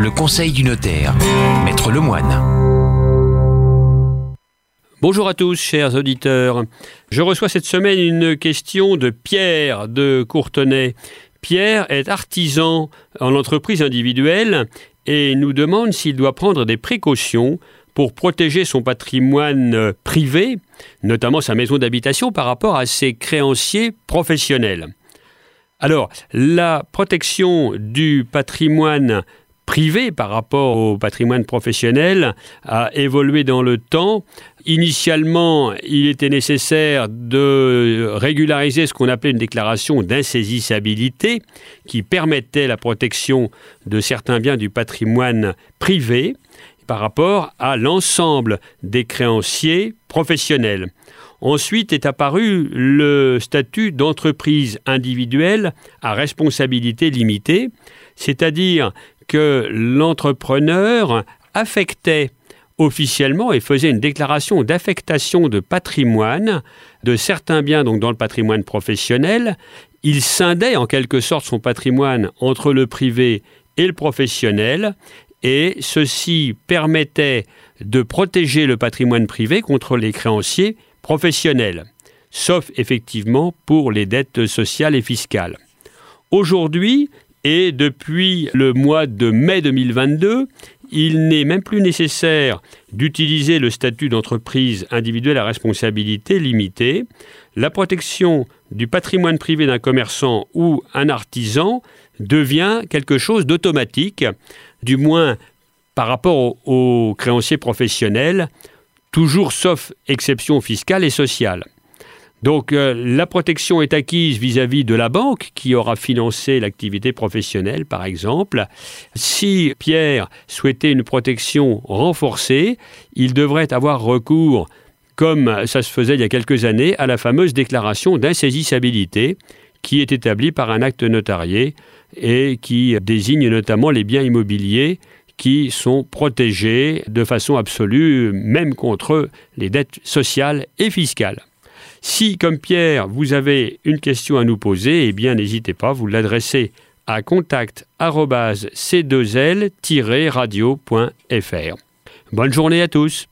le conseil du notaire, Maître Lemoine. Bonjour à tous, chers auditeurs. Je reçois cette semaine une question de Pierre de Courtenay. Pierre est artisan en entreprise individuelle et nous demande s'il doit prendre des précautions pour protéger son patrimoine privé, notamment sa maison d'habitation, par rapport à ses créanciers professionnels. Alors, la protection du patrimoine privé par rapport au patrimoine professionnel a évolué dans le temps. Initialement, il était nécessaire de régulariser ce qu'on appelait une déclaration d'insaisissabilité qui permettait la protection de certains biens du patrimoine privé par rapport à l'ensemble des créanciers professionnels. Ensuite est apparu le statut d'entreprise individuelle à responsabilité limitée, c'est-à-dire que l'entrepreneur affectait officiellement et faisait une déclaration d'affectation de patrimoine de certains biens donc dans le patrimoine professionnel. Il scindait en quelque sorte son patrimoine entre le privé et le professionnel et ceci permettait de protéger le patrimoine privé contre les créanciers professionnels, sauf effectivement pour les dettes sociales et fiscales. Aujourd'hui, et depuis le mois de mai 2022, il n'est même plus nécessaire d'utiliser le statut d'entreprise individuelle à responsabilité limitée. La protection du patrimoine privé d'un commerçant ou un artisan devient quelque chose d'automatique, du moins par rapport aux créanciers professionnels, toujours sauf exception fiscale et sociale. Donc la protection est acquise vis-à-vis de la banque qui aura financé l'activité professionnelle, par exemple. Si Pierre souhaitait une protection renforcée, il devrait avoir recours, comme ça se faisait il y a quelques années, à la fameuse déclaration d'insaisissabilité qui est établie par un acte notarié et qui désigne notamment les biens immobiliers qui sont protégés de façon absolue, même contre les dettes sociales et fiscales. Si, comme Pierre, vous avez une question à nous poser, eh bien, n'hésitez pas, vous l'adressez à contact@c2l-radio.fr. Bonne journée à tous.